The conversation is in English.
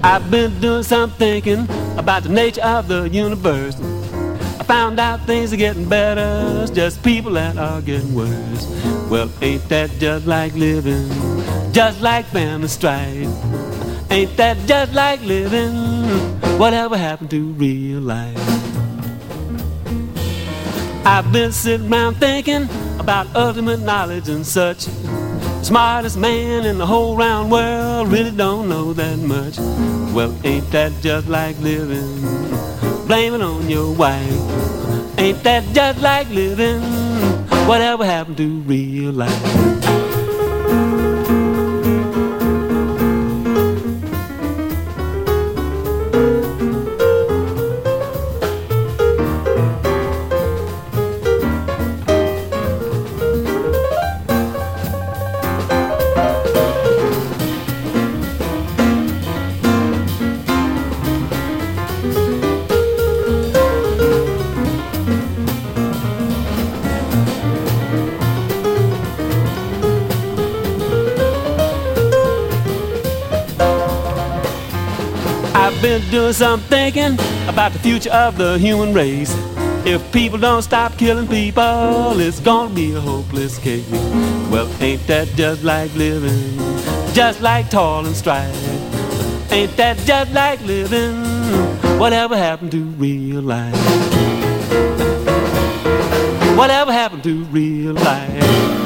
I've been doing some thinking about the nature of the universe. I found out things are getting better, it's just people that are getting worse. Well, ain't that just like living? Just like family strife. Ain't that just like living? Whatever happened to real life? I've been sitting around thinking about ultimate knowledge and such. Smartest man in the whole round world really don't know that much. Well, ain't that just like living? Blame it on your wife. Ain't that just like living? Whatever happened to real life? I've been doing some thinking about the future of the human race. If people don't stop killing people, it's gonna be a hopeless case. Well, ain't that just like living? Just like toil and strife. Ain't that just like living? Whatever happened to real life? Whatever happened to real life?